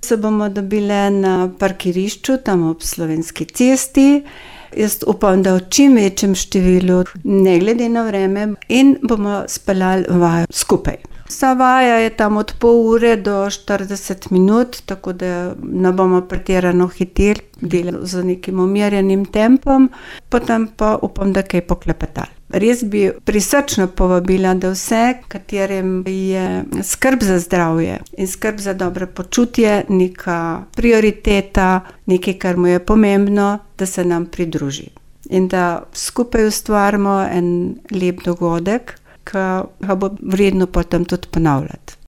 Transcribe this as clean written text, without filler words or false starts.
Se bomo dobile na parkirišču, tam ob Slovenski cesti. Jaz upam, da v čim večjem številu, ne glede na vreme, in bomo speljali vajo skupaj. Vsa vaja je tam od pol ure do 40 minut, tako da ne bomo pretirano hiteli, delali z nekim umirjenim tempom, potem pa upam, da kaj poklepetali. Res bi prisrčno povabila, da vse, katerim je skrb za zdravje in skrb za dobro počutje neka prioriteta, nekaj, kar mu je pomembno, da se nam pridruži. In da skupaj ustvarimo en lep dogodek, ki ga bo vredno potem tudi ponavljati.